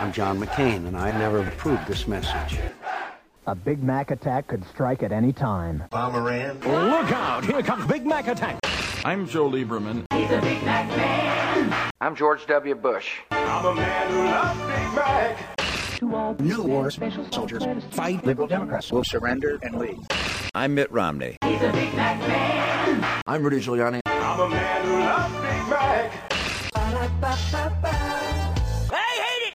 I'm John McCain, and I never approved this message. A Big Mac attack could strike at any time. Bomberan. Look out! Here comes Big Mac attack! I'm Joe Lieberman. He's a Big Mac man. I'm George W. Bush. I'm a man who loves Big Mac. To all New wars, soldiers fight, liberal Democrats will surrender and leave. I'm Mitt Romney. He's a Big Mac man. I'm Rudy Giuliani. I'm a man who loves Big Mac.